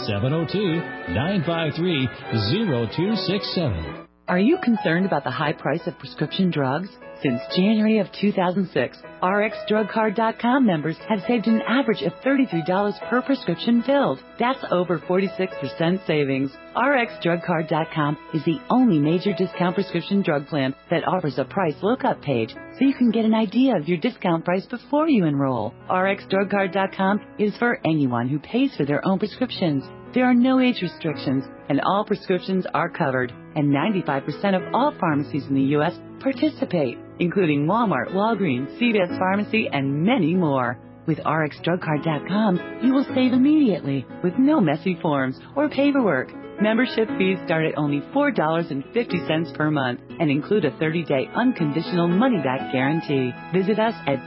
Speaker 7: 702-953-0267.
Speaker 2: Are you concerned about the high price of prescription drugs? Since January of 2006, RxDrugCard.com members have saved an average of $33 per prescription filled. That's over 46% savings. RxDrugCard.com is the only major discount prescription drug plan that offers a price lookup page so you can get an idea of your discount price before you enroll. RxDrugCard.com is for anyone who pays for their own prescriptions. There are no age restrictions, and all prescriptions are covered, and 95% of all pharmacies in the U.S. participate, including Walmart, Walgreens, CVS Pharmacy, and many more. With RxDrugCard.com, you will save immediately with no messy forms or paperwork. Membership fees start at only $4.50 per month and include a 30-day unconditional money-back guarantee. Visit us at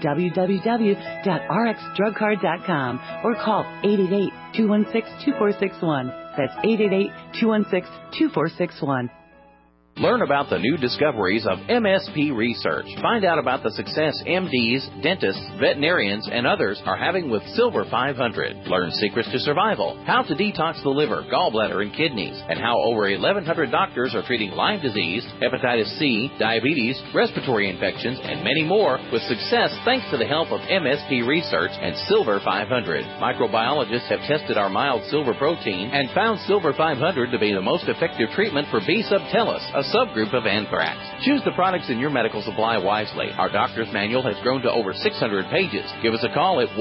Speaker 2: www.rxdrugcard.com or call 888-216-2461. That's 888-216-2461.
Speaker 12: Learn about the new discoveries of MSP research. Find out about the success MDs, dentists, veterinarians, and others are having with Silver 500. Learn secrets to survival, how to detox the liver, gallbladder, and kidneys, and how over 1,100 doctors are treating Lyme disease, hepatitis C, diabetes, respiratory infections, and many more with success thanks to the help of MSP research and Silver 500. Microbiologists have tested our mild silver protein and found Silver 500 to be the most effective treatment for B. subtilis, a subgroup of anthrax. Choose the products in your medical supply wisely. Our doctor's manual has grown to over 600 pages. Give us a call at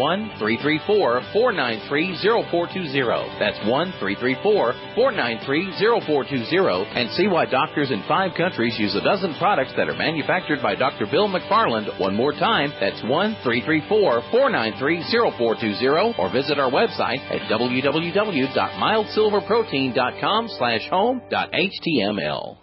Speaker 12: 1-334-493-0420. That's 1-334-493-0420 and see why doctors in 5 countries use a dozen products that are manufactured by Dr. Bill McFarland. One more time, that's 1-334-493-0420 or visit our website at www.mildsilverprotein.com/home.html.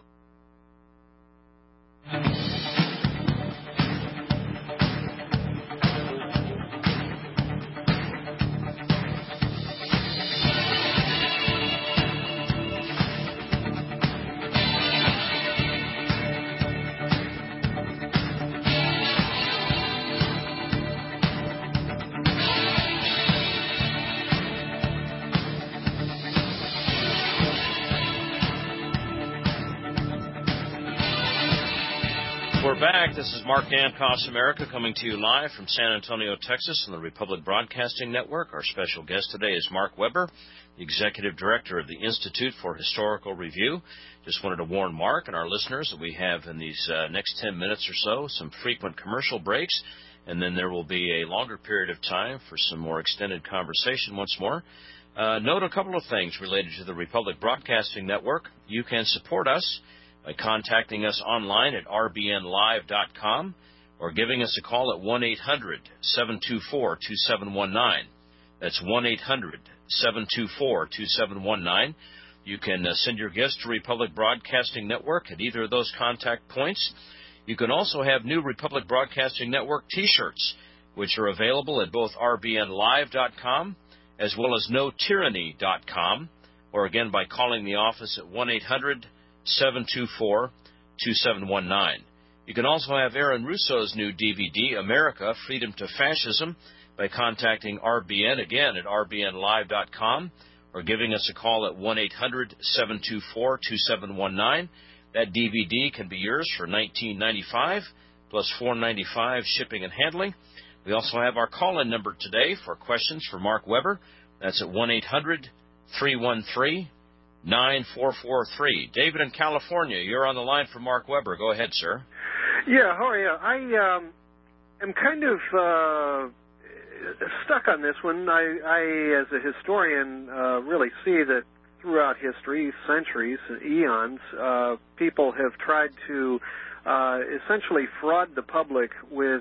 Speaker 1: We're back. This is Mark Dankoff's America coming to you live from San Antonio, Texas on the Republic Broadcasting Network. Our special guest today is Mark Weber, the Executive Director of the Institute for Historical Review. Just wanted to warn Mark and our listeners that we have in these next 10 minutes or so some frequent commercial breaks, and then there will be a longer period of time for some more extended conversation once more. Note a couple of things related to the Republic Broadcasting Network. You can support us by contacting us online at rbnlive.com or giving us a call at 1-800-724-2719. That's 1-800-724-2719. You can send your gifts to Republic Broadcasting Network at either of those contact points. You can also have new Republic Broadcasting Network T-shirts, which are available at both rbnlive.com as well as notyranny.com, or again by calling the office at 1-800-724-2719. You can also have Aaron Russo's new DVD, America, Freedom to Fascism, by contacting RBN, again, at rbnlive.com, or giving us a call at 1-800-724-2719. That DVD can be yours for $19.95, plus $4.95 shipping and handling. We also have our call-in number today for questions for Mark Weber. That's at 1-800-313-9443. David in California, you're on the line for Mark Weber. Go ahead, sir.
Speaker 13: Yeah, how are you? I am kind of stuck on this one. I as a historian, really see that throughout history, centuries, eons, people have tried to essentially fraud the public with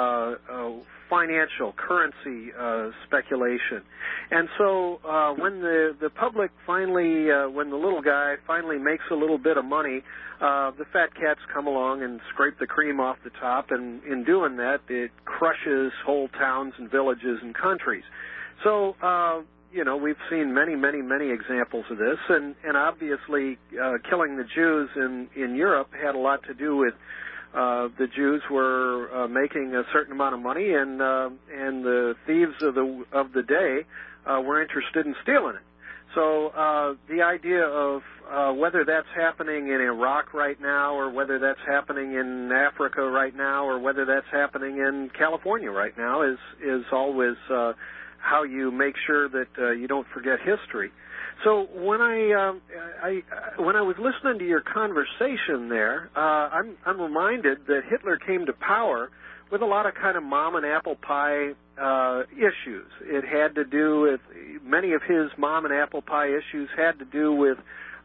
Speaker 13: financial currency speculation. And so when the public finally, when the little guy finally makes a little bit of money, the fat cats come along and scrape the cream off the top, and in doing that, it crushes whole towns and villages and countries. So, we've seen many, many, many examples of this, and obviously killing the Jews in Europe had a lot to do with the Jews were making a certain amount of money, and the thieves of the day were interested in stealing it. So the idea of whether that's happening in Iraq right now, or whether that's happening in Africa right now, or whether that's happening in California right now is always how you make sure that you don't forget history. So when I was listening to your conversation there, I'm reminded that Hitler came to power with a lot of kind of mom and apple pie issues. It had to do with, many of his mom and apple pie issues had to do with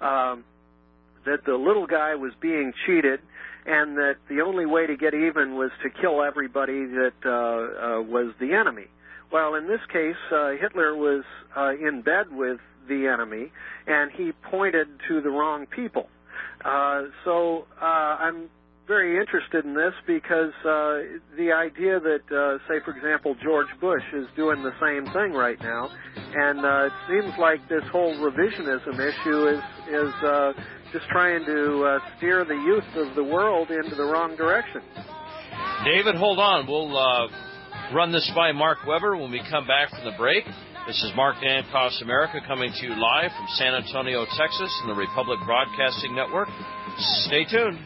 Speaker 13: that the little guy was being cheated, and that the only way to get even was to kill everybody that was the enemy. Well, in this case, Hitler was in bed with the enemy, and he pointed to the wrong people. So I'm very interested in this because the idea that, say, for example, George Bush is doing the same thing right now, and it seems like this whole revisionism issue is just trying to steer the youth of the world into the wrong direction.
Speaker 1: David, hold on. We'll run this by Mark Weber when we come back from the break. This is Mark Dankoff's America coming to you live from San Antonio, Texas, and the Republic Broadcasting Network. Stay tuned.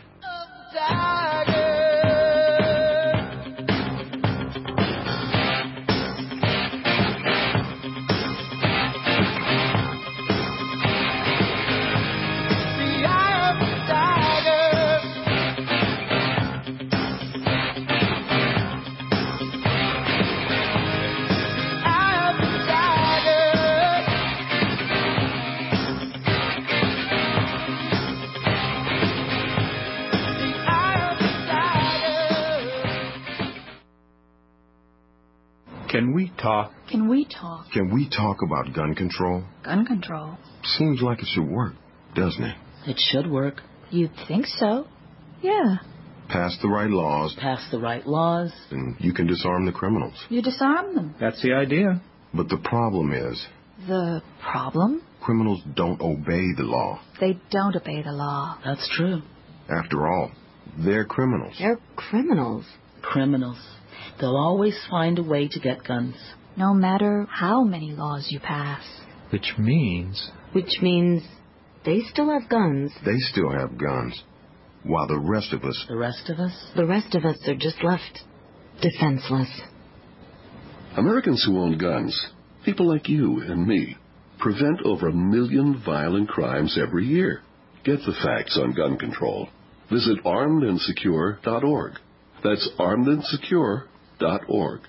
Speaker 14: Can we talk?
Speaker 15: Can we talk?
Speaker 14: Can we talk about gun control?
Speaker 15: Gun control?
Speaker 14: Seems like it should work, doesn't it?
Speaker 15: It should work. You'd think so. Yeah.
Speaker 14: Pass the right laws.
Speaker 15: Pass the right laws.
Speaker 14: And you can disarm the criminals.
Speaker 15: You disarm them.
Speaker 14: That's the idea. But the problem is...
Speaker 15: The problem?
Speaker 14: Criminals don't obey the law.
Speaker 15: They don't obey the law. That's true.
Speaker 14: After all, they're criminals.
Speaker 15: They're criminals. Criminals. They'll always find a way to get guns. No matter how many laws you pass.
Speaker 14: Which means...
Speaker 15: Which means they still have guns.
Speaker 14: They still have guns. while the rest of us...
Speaker 15: The rest of us?
Speaker 16: The rest of us are just left defenseless.
Speaker 17: Americans who own guns, people like you and me, prevent over 1 million violent crimes every year. Get the facts on gun control. Visit armedandsecure.org. That's armedandsecure.org.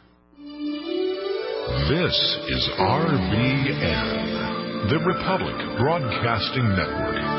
Speaker 18: This is RBN, the Republic Broadcasting Network.